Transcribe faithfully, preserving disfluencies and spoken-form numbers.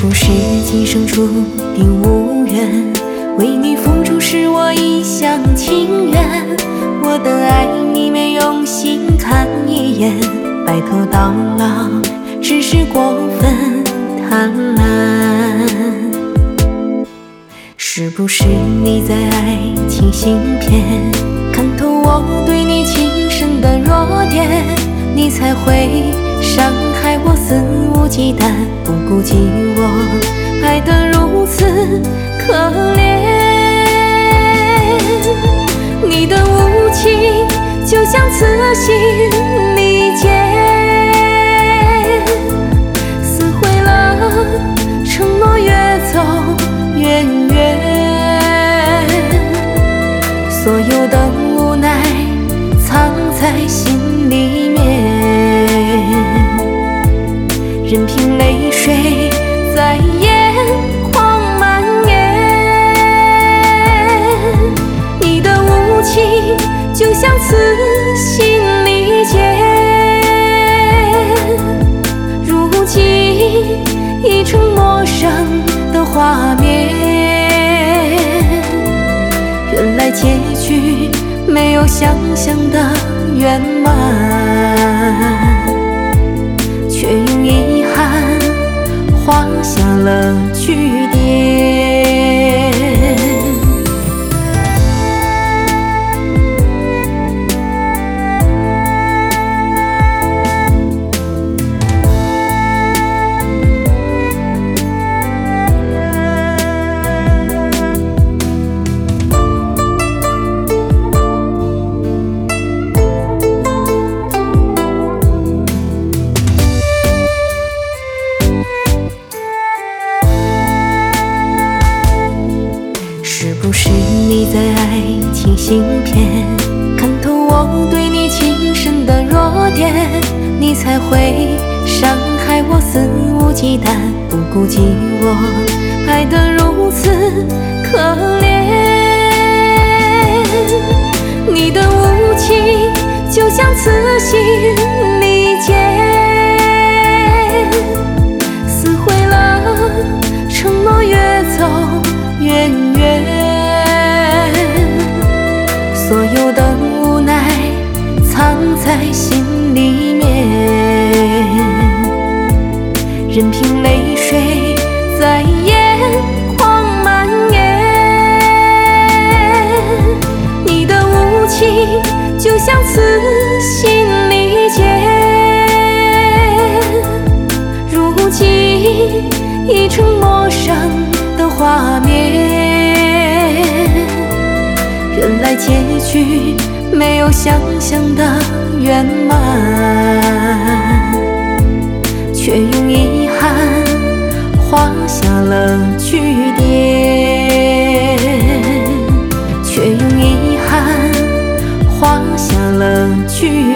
不是今生注定无缘？为你付出是我一厢情愿，我的爱你没用心看一眼，白头到老只是过分贪婪。是不是你在爱情行骗，看透我对你情深的弱点，你才会伤害我肆无忌惮，不顾及我爱得如此可怜。你的无情就像刺心利剑，撕毁了承诺，越走越远。所有的无奈藏在心里面，任凭泪水在眼眶蔓延。你的无情就像刺心利剑，如今已成陌生的画面。原来结局没有想象的圆满，却用遗憾画下了句点。是不是你在爱情行骗，看透我对你情深的弱点，你才会伤害我肆无忌惮，不顾及我爱得如此可怜。你的无情就像刺心利剑，撕毁了承诺，越走越远。所有的无奈藏在心里面，任凭泪水在眼眶蔓延。你的无情就像刺心利剑，如今已成陌生的画面。原来结局没有想象的圆满，却用遗憾画下了句点，却用遗憾画下了句点。